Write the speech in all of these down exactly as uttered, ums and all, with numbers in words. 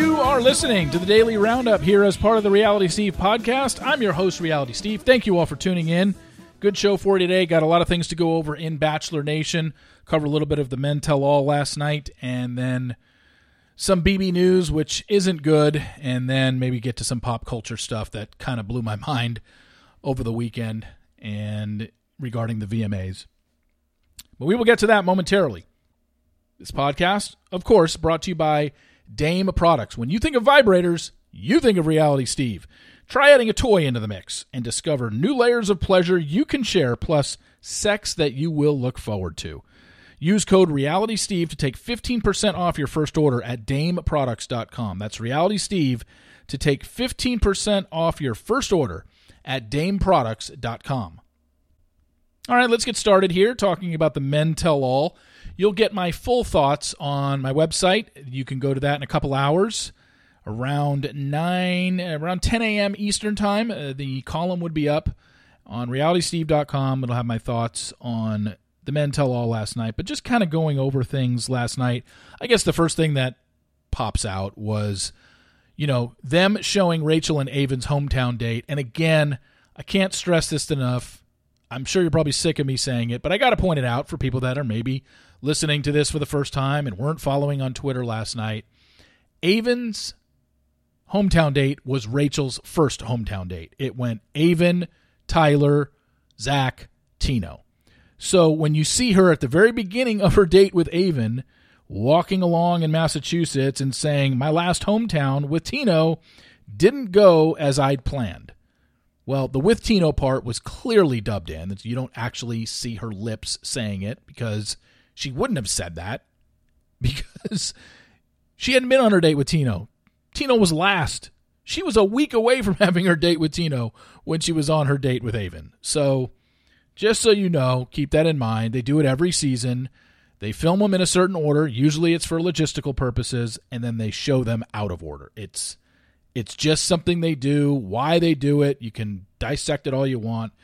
You are listening to the Daily Roundup here as part of the Reality Steve podcast. I'm your host, Reality Steve. Thank you all for tuning in. Good show for you today. Got a lot of things to go over in Bachelor Nation. Cover a little bit of the Men Tell All last night, and then some B B news, which isn't good, and then maybe get to some pop culture stuff that kind of blew my mind over the weekend and regarding the V M As. But we will get to that momentarily. This podcast, of course, brought to you by Dame Products. When you think of vibrators, you think of Reality Steve. Try adding a toy into the mix and discover new layers of pleasure you can share, plus sex that you will look forward to. Use code RealitySteve to take fifteen percent off your first order at dame products dot com. That's RealitySteve to take fifteen percent off your first order at dame products dot com. All right, let's get started here talking about the Men Tell All. You'll get my full thoughts on my website. You can go to that in a couple hours. Around nine, around ten a.m. Eastern time, uh, the column would be up on reality steve dot com. It'll have my thoughts on the Men Tell All last night, but just kind of going over things last night. I guess the first thing that pops out was, you know, them showing Rachel and Avon's hometown date. And again, I can't stress this enough. I'm sure you're probably sick of me saying it, but I got to point it out for people that are maybe listening to this for the first time and weren't following on Twitter last night. Avon's hometown date was Rachel's first hometown date. It went Avon, Tyler, Zach, Tino. So when you see her at the very beginning of her date with Avon, walking along in Massachusetts and saying, my last hometown with Tino didn't go as I'd planned. Well, the with Tino part was clearly dubbed in. You don't actually see her lips saying it because she wouldn't have said that because she hadn't been on her date with Tino. Tino was last. She was a week away from having her date with Tino when she was on her date with Avon. So just so you know, keep that in mind. They do it every season. They film them in a certain order. Usually it's for logistical purposes, and then they show them out of order. It's it's just something they do. Why they do it, you can dissect it all you want.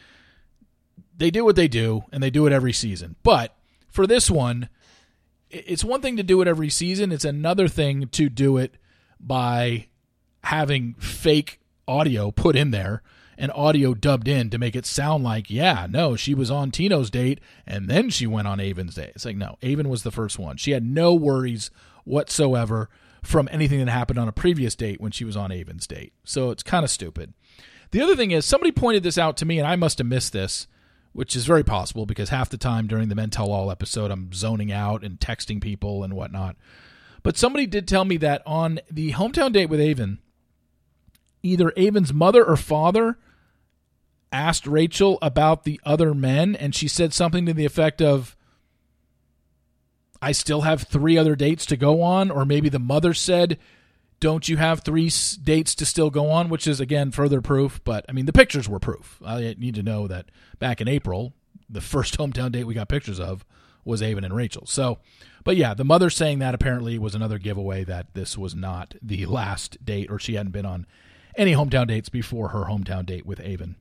They do what they do, and they do it every season. But for this one, it's one thing to do it every season. It's another thing to do it by having fake audio put in there and audio dubbed in to make it sound like, yeah, no, she was on Tino's date and then she went on Avon's date. It's like, no, Avon was the first one. She had no worries whatsoever from anything that happened on a previous date when she was on Avon's date. So it's kind of stupid. The other thing is, somebody pointed this out to me and I must have missed this, which is very possible because half the time during the Men Tell All episode, I'm zoning out and texting people and whatnot. But somebody did tell me that on the hometown date with Avon, either Avon's mother or father asked Rachel about the other men, and she said something to the effect of, I still have three other dates to go on, or maybe the mother said, don't you have three dates to still go on, which is, again, further proof. But, I mean, the pictures were proof. I need to know that back in April, the first hometown date we got pictures of was Avon and Rachel. So, but yeah, the mother saying that apparently was another giveaway that this was not the last date, or she hadn't been on any hometown dates before her hometown date with Avon.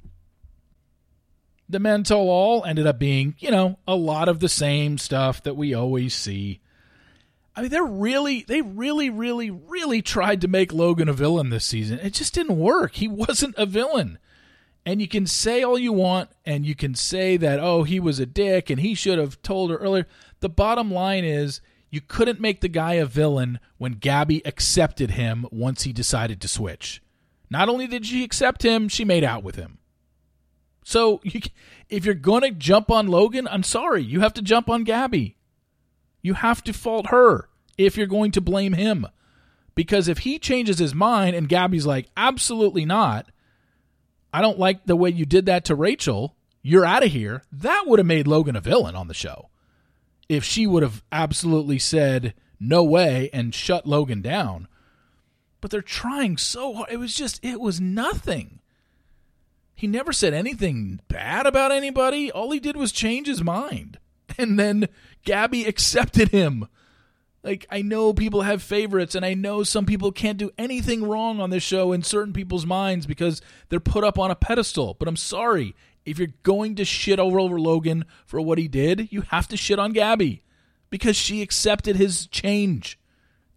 The Men Tell All ended up being, you know, a lot of the same stuff that we always see. I mean, they're really, they really, really, really tried to make Logan a villain this season. It just didn't work. He wasn't a villain. And you can say all you want, and you can say that, oh, he was a dick, and he should have told her earlier. The bottom line is, you couldn't make the guy a villain when Gabby accepted him once he decided to switch. Not only did she accept him, she made out with him. So you, if you're going to jump on Logan, I'm sorry, you have to jump on Gabby. You have to fault her if you're going to blame him. Because if he changes his mind and Gabby's like, absolutely not, I don't like the way you did that to Rachel, you're out of here, that would have made Logan a villain on the show. If she would have absolutely said, no way, and shut Logan down. But they're trying so hard. It was just, it was nothing. He never said anything bad about anybody. All he did was change his mind. And then Gabby accepted him. Like, I know people have favorites, and I know some people can't do anything wrong on this show in certain people's minds because they're put up on a pedestal. But I'm sorry. If you're going to shit over, over Logan for what he did, you have to shit on Gabby because she accepted his change.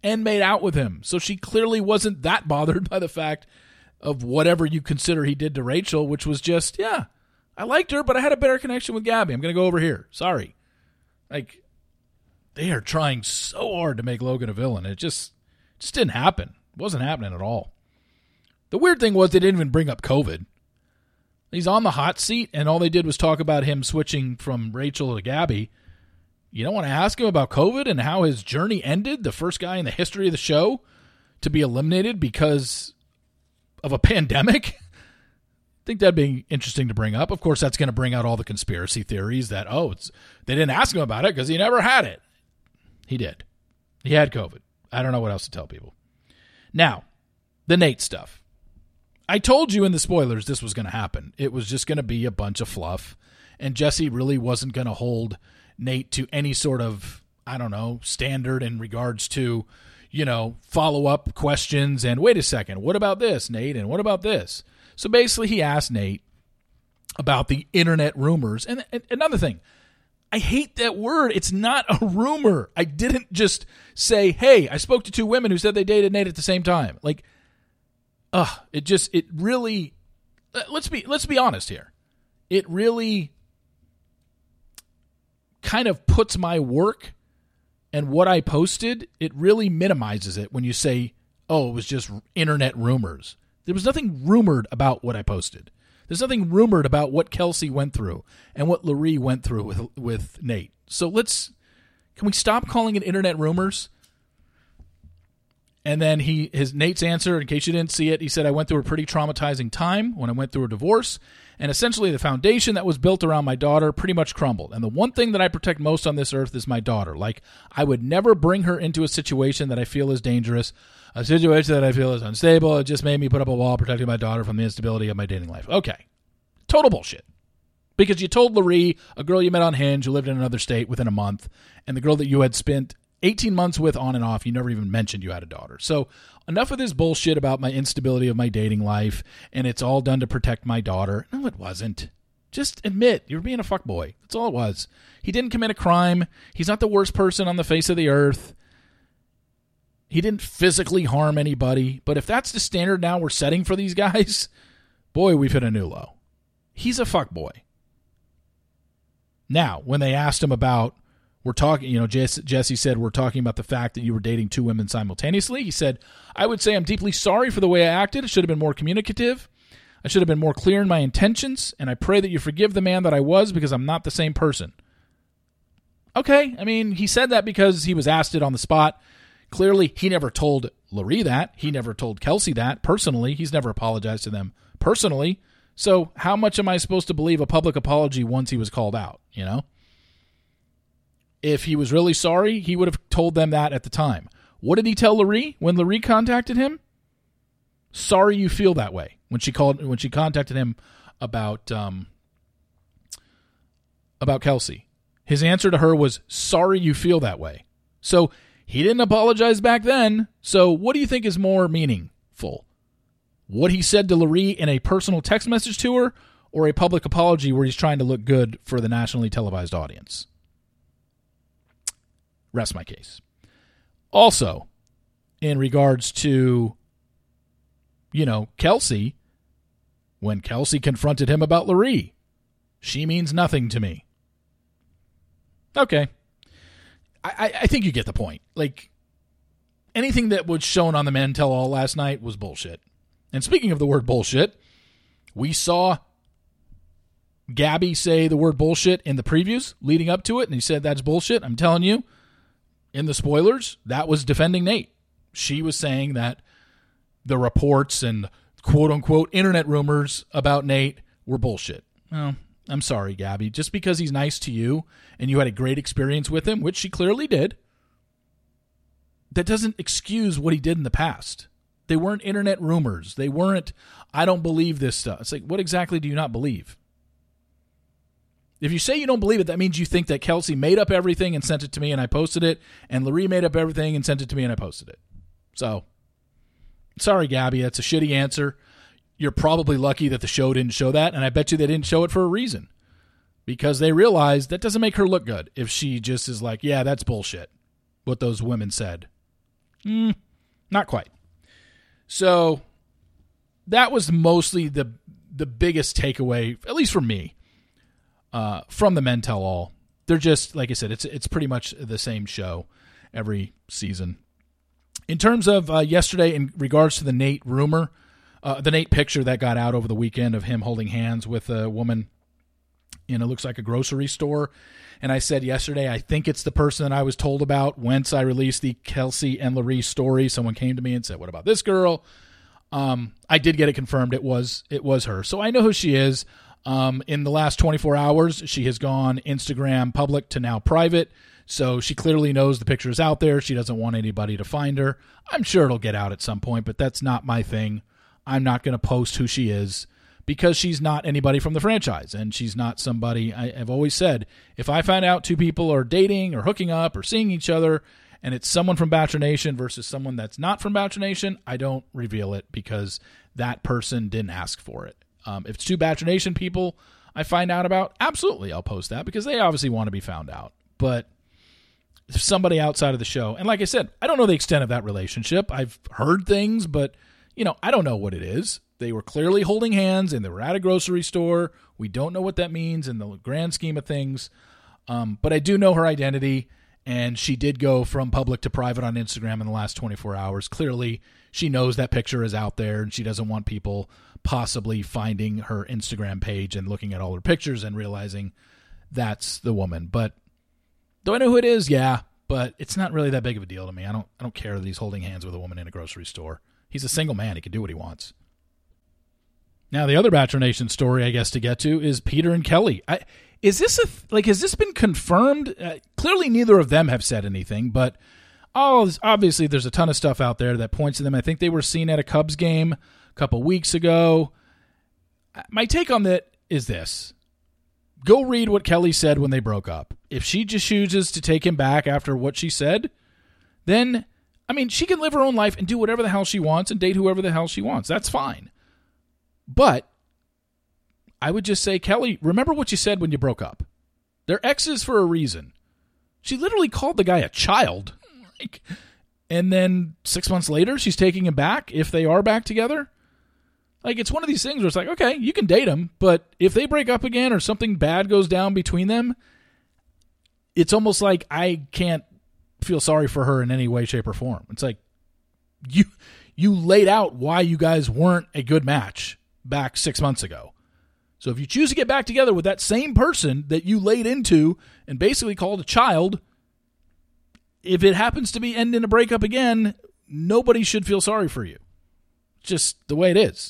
and made out with him. So she clearly wasn't that bothered by the fact of whatever you consider he did to Rachel, which was just, yeah, I liked her, but I had a better connection with Gabby. I'm going to go over here. Sorry. Like, they are trying so hard to make Logan a villain. It just, just didn't happen. It wasn't happening at all. The weird thing was they didn't even bring up COVID. He's on the hot seat, and all they did was talk about him switching from Rachel to Gabby. You don't want to ask him about COVID and how his journey ended, the first guy in the history of the show to be eliminated because of a pandemic? I think that'd be interesting to bring up. Of course, that's going to bring out all the conspiracy theories that, oh, it's, they didn't ask him about it because he never had it. He did. He had COVID. I don't know what else to tell people. Now, the Nate stuff. I told you in the spoilers this was going to happen. It was just going to be a bunch of fluff, and Jesse really wasn't going to hold Nate to any sort of, I don't know, standard in regards to, you know, follow-up questions and, wait a second, what about this, Nate, and what about this? So basically he asked Nate about the internet rumors. And, and another thing, I hate that word. It's not a rumor. I didn't just say, hey, I spoke to two women who said they dated Nate at the same time. Like, ugh, it just, it really, let's be, let's be honest here. It really kind of puts my work and what I posted, it really minimizes it when you say, oh, it was just internet rumors. There was nothing rumored about what I posted. There's nothing rumored about what Kelsey went through and what Laree went through with, with Nate. So let's, can we stop calling it internet rumors? And then he, his Nate's answer, in case you didn't see it, he said, I went through a pretty traumatizing time when I went through a divorce, and essentially the foundation that was built around my daughter pretty much crumbled. And the one thing that I protect most on this earth is my daughter. Like, I would never bring her into a situation that I feel is dangerous, a situation that I feel is unstable. It just made me put up a wall protecting my daughter from the instability of my dating life. Okay. Total bullshit. Because you told Laree, a girl you met on Hinge who lived in another state within a month, and the girl that you had spent eighteen months with on and off, you never even mentioned you had a daughter. So enough of this bullshit about my instability of my dating life, and it's all done to protect my daughter. No, it wasn't. Just admit you're being a fuckboy. That's all it was. He didn't commit a crime. He's not the worst person on the face of the earth. He didn't physically harm anybody. But if that's the standard now we're setting for these guys, boy, we've hit a new low. He's a fuckboy. Now, when they asked him about, we're talking, you know, Jesse said, we're talking about the fact that you were dating two women simultaneously. He said, I would say I'm deeply sorry for the way I acted. I should have been more communicative. I should have been more clear in my intentions, and I pray that you forgive the man that I was because I'm not the same person. Okay, I mean, he said that because he was asked it on the spot. Clearly, he never told Laree that. He never told Kelsey that personally. He's never apologized to them personally. So how much am I supposed to believe a public apology once he was called out, you know? If he was really sorry, he would have told them that at the time. What did he tell Laree when Laree contacted him? Sorry you feel that way. When she called, when she contacted him about um, about Kelsey, his answer to her was, sorry you feel that way. So he didn't apologize back then. So what do you think is more meaningful? What he said to Laree in a personal text message to her, or a public apology where he's trying to look good for the nationally televised audience? Rest my case. Also, in regards to, you know, Kelsey, when Kelsey confronted him about Laree, she means nothing to me. Okay. I, I think you get the point. Like, anything that was shown on the Men Tell All last night was bullshit. And speaking of the word bullshit, we saw Gabby say the word bullshit in the previews leading up to it, and he said that's bullshit. I'm telling you, in the spoilers, that was defending Nate. She was saying that the reports and quote-unquote internet rumors about Nate were bullshit. Well, I'm sorry, Gabby. Just because he's nice to you and you had a great experience with him, which she clearly did, that doesn't excuse what he did in the past. They weren't internet rumors. They weren't, I don't believe this stuff. It's like, what exactly do you not believe? If you say you don't believe it, that means you think that Kelsey made up everything and sent it to me and I posted it, and Laree made up everything and sent it to me and I posted it. So, sorry, Gabby, that's a shitty answer. You're probably lucky that the show didn't show that, and I bet you they didn't show it for a reason. Because they realized that doesn't make her look good if she just is like, yeah, that's bullshit, what those women said. Mm, not quite. So that was mostly the the biggest takeaway, at least for me, uh, from the Men Tell All. They're just, like I said, it's it's pretty much the same show every season. In terms of uh, yesterday, in regards to the Nate rumor, uh, the Nate picture that got out over the weekend of him holding hands with a woman in, it looks like a grocery store. And I said yesterday, I think it's the person that I was told about once I released the Kelsey and Laree story. Someone came to me and said, what about this girl? Um, I did get it confirmed. It was it was her. So I know who she is. Um, in the last twenty-four hours, she has gone Instagram public to now private. So she clearly knows the picture is out there. She doesn't want anybody to find her. I'm sure it'll get out at some point, but that's not my thing. I'm not going to post who she is because she's not anybody from the franchise, and she's not somebody. I, I've always said, if I find out two people are dating or hooking up or seeing each other, and it's someone from Bachelor Nation versus someone that's not from Bachelor Nation, I don't reveal it because that person didn't ask for it. Um, if it's two Bachelor Nation people I find out about, absolutely I'll post that because they obviously want to be found out. But if somebody outside of the show, and like I said, I don't know the extent of that relationship. I've heard things, but you know, I don't know what it is. They were clearly holding hands and they were at a grocery store. We don't know what that means in the grand scheme of things. Um, but I do know her identity, and she did go from public to private on Instagram in the last twenty-four hours. Clearly, she knows that picture is out there, and she doesn't want people possibly finding her Instagram page and looking at all her pictures and realizing that's the woman. But do I know who it is? Yeah, but it's not really that big of a deal to me. I don't I don't care that he's holding hands with a woman in a grocery store. He's a single man. He can do what he wants. Now, the other Bachelor Nation story, I guess, to get to is Peter and Kelly. I, is this a like? Has this been confirmed? Uh, clearly, neither of them have said anything, but oh, obviously, there's a ton of stuff out there that points to them. I think they were seen at a Cubs game a couple weeks ago. My take on that is this. Go read what Kelly said when they broke up. If she just chooses to take him back after what she said, then, I mean, she can live her own life and do whatever the hell she wants and date whoever the hell she wants. That's fine. But I would just say, Kelly, remember what you said when you broke up. They're exes for a reason. She literally called the guy a child. Like, and then six months later, she's taking him back if they are back together. Like, it's one of these things where it's like, okay, you can date him, but if they break up again or something bad goes down between them, it's almost like I can't feel sorry for her in any way, shape, or form. It's like, you you laid out why you guys weren't a good match back six months ago. So if you choose to get back together with that same person that you laid into and basically called a child, if it happens to be end in a breakup again, nobody should feel sorry for you. Just the way it is.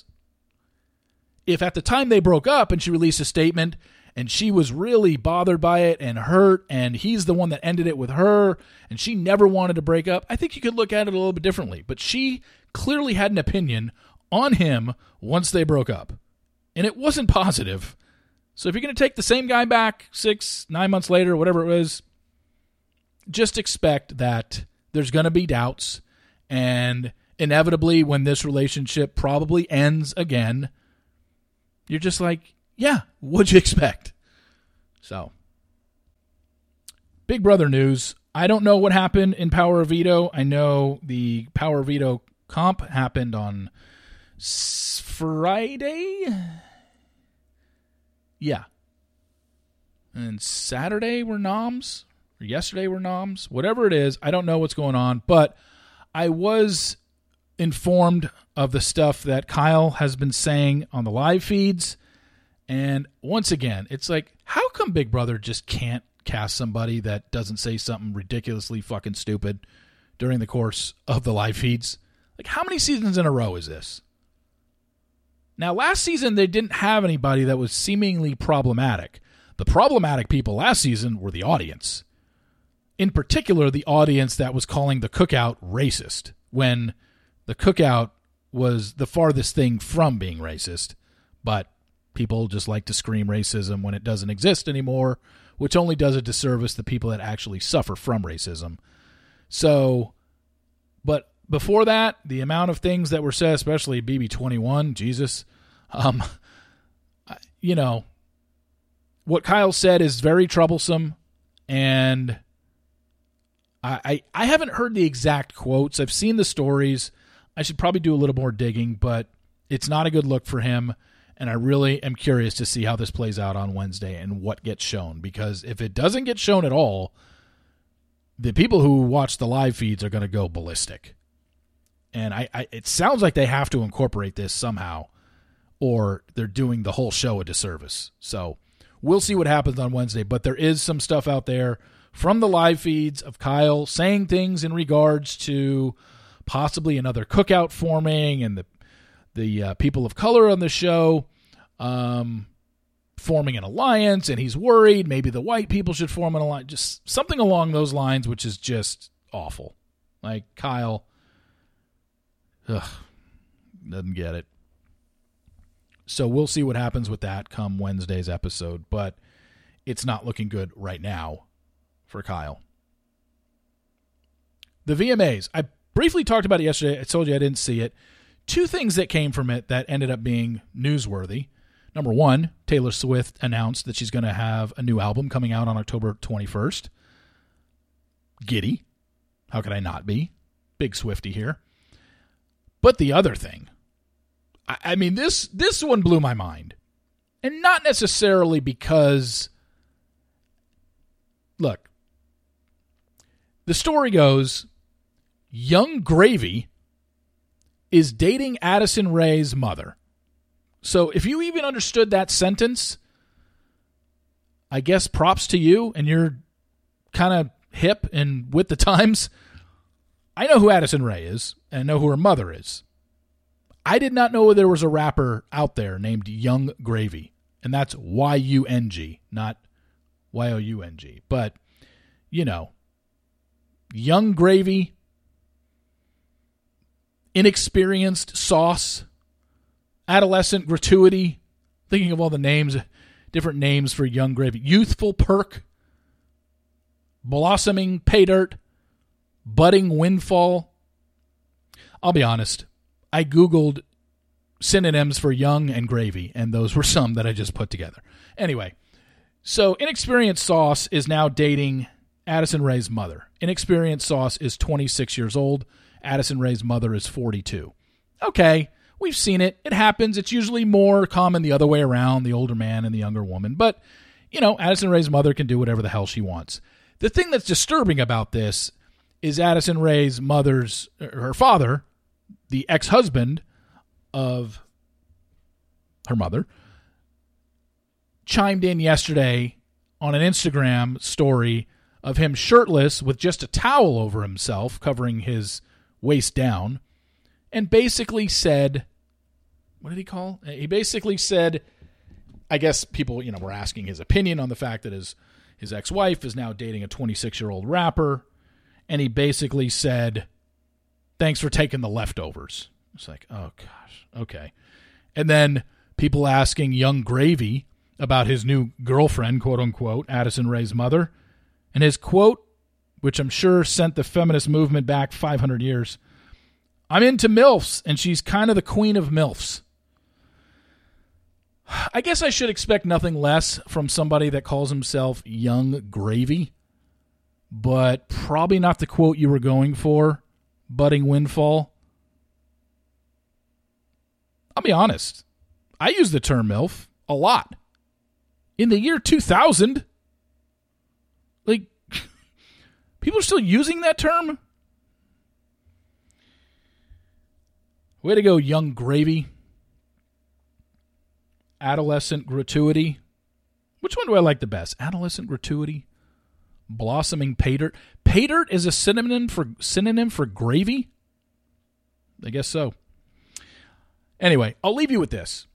If at the time they broke up and she released a statement and she was really bothered by it and hurt and he's the one that ended it with her and she never wanted to break up, I think you could look at it a little bit differently. But she clearly had an opinion on him once they broke up. And it wasn't positive. So if you're going to take the same guy back six, nine months later, whatever it was, just expect that there's going to be doubts. And inevitably, when this relationship probably ends again, you're just like, yeah, what'd you expect? So, Big Brother news. I don't know what happened in Power of Veto. I know the Power of Veto comp happened on Friday. Yeah. And Saturday were noms. Or yesterday were noms. Whatever it is, I don't know what's going on. But I was informed of the stuff that Kyle has been saying on the live feeds. And once again, it's like, how come Big Brother just can't cast somebody that doesn't say something ridiculously fucking stupid during the course of the live feeds? Like, how many seasons in a row is this? Now, last season, they didn't have anybody that was seemingly problematic. The problematic people last season were the audience. In particular, the audience that was calling the cookout racist, when the cookout was the farthest thing from being racist. But people just like to scream racism when it doesn't exist anymore, which only does a disservice to people that actually suffer from racism. So, but before that, the amount of things that were said, especially B B twenty-one, Jesus, um, you know, what Kyle said is very troublesome, and I, I, I haven't heard the exact quotes. I've seen the stories. I should probably do a little more digging, but it's not a good look for him, and I really am curious to see how this plays out on Wednesday and what gets shown, because if it doesn't get shown at all, the people who watch the live feeds are going to go ballistic. And I, I it sounds like they have to incorporate this somehow, or they're doing the whole show a disservice. So we'll see what happens on Wednesday, but there is some stuff out there from the live feeds of Kyle saying things in regards to possibly another cookout forming and the the uh, people of color on the show um, forming an alliance, and he's worried maybe the white people should form an alliance, just something along those lines, which is just awful. Like, Kyle, ugh, doesn't get it. So we'll see what happens with that come Wednesday's episode, but it's not looking good right now for Kyle. The V M As, I briefly talked about it yesterday. I told you I didn't see it. Two things that came from it that ended up being newsworthy. Number one, Taylor Swift announced that she's going to have a new album coming out on October twenty-first. Giddy. How could I not be? Big Swiftie here. But the other thing, I, I mean, this this one blew my mind. And not necessarily because, look, the story goes, Young Gravy is dating Addison Rae's mother. So if you even understood that sentence, I guess props to you, and you're kind of hip and with the times. I know who Addison Rae is, and I know who her mother is. I did not know there was a rapper out there named Young Gravy, and that's Y U N G, not Y O U N G. But, you know, Young Gravy, inexperienced sauce, adolescent gratuity, thinking of all the names, different names for Young Gravy, youthful perk, blossoming pay dirt, budding windfall. I'll be honest, I Googled synonyms for young and gravy, and those were some that I just put together. Anyway, so inexperienced sauce is now dating Addison Rae's mother. Inexperienced sauce is twenty-six years old. Addison Rae's mother is forty-two. Okay, we've seen it. It happens. It's usually more common the other way around, the older man and the younger woman. But, you know, Addison Rae's mother can do whatever the hell she wants. The thing that's disturbing about this is Addison Rae's mother's, her father, the ex-husband of her mother, chimed in yesterday on an Instagram story of him shirtless with just a towel over himself, covering his waist down, and basically said, what did he call? He basically said, I guess people, you know, were asking his opinion on the fact that his, his ex-wife is now dating a twenty-six-year-old rapper, and he basically said, thanks for taking the leftovers. It's like, oh, gosh, okay. And then people asking Young Gravy about his new girlfriend, quote-unquote, Addison Rae's mother, and his quote, which I'm sure sent the feminist movement back five hundred years, I'm into MILFs, and she's kind of the queen of MILFs. I guess I should expect nothing less from somebody that calls himself Young Gravy, but probably not the quote you were going for, budding windfall. I'll be honest. I use the term MILF a lot. In the year two thousand, like, people are still using that term? Way to go, Young Gravy. Adolescent gratuity. Which one do I like the best? Adolescent gratuity? Blossoming pay dirt? Pay dirt is a synonym for synonym for gravy? I guess so. Anyway, I'll leave you with this.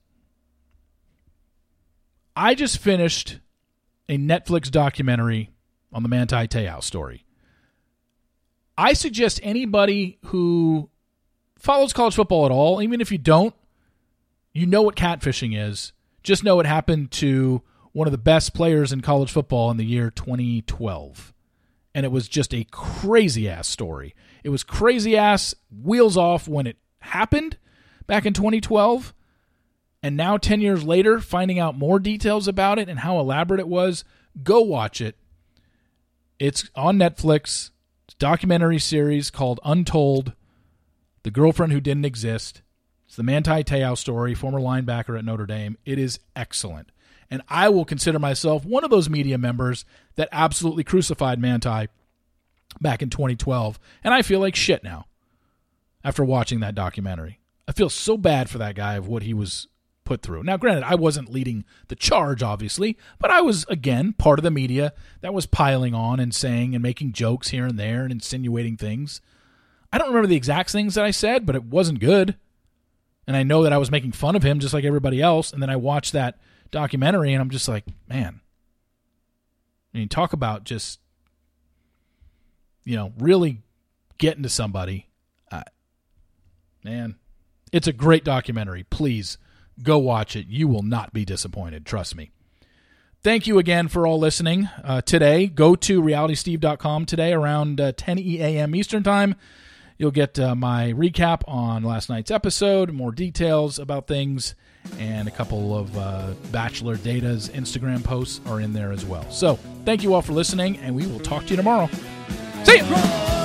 I just finished a Netflix documentary on the Manti Te'o story. I suggest anybody who follows college football at all, even if you don't, you know what catfishing is. Just know it happened to one of the best players in college football in the year twenty twelve. And it was just a crazy-ass story. It was crazy-ass, wheels off when it happened back in twenty twelve. And now, ten years later, finding out more details about it and how elaborate it was, go watch it. It's on Netflix. It's documentary series called Untold, The Girlfriend Who Didn't Exist. It's the Manti Te'o story, former linebacker at Notre Dame. It is excellent. And I will consider myself one of those media members that absolutely crucified Manti back in twenty twelve. And I feel like shit now after watching that documentary. I feel so bad for that guy of what he was put through. Now, granted, I wasn't leading the charge, obviously, but I was, again, part of the media that was piling on and saying and making jokes here and there and insinuating things. I don't remember the exact things that I said, but it wasn't good. And I know that I was making fun of him just like everybody else. And then I watched that documentary, and I'm just like, man. I mean, talk about just, you know, really getting to somebody. Uh, man, it's a great documentary. Please go watch it. You will not be disappointed. Trust me. Thank you again for all listening uh, today. Go to reality steve dot com today around uh, ten a.m. Eastern Time. You'll get uh, my recap on last night's episode, more details about things, and a couple of uh, Bachelor Data's Instagram posts are in there as well. So thank you all for listening, and we will talk to you tomorrow. See ya!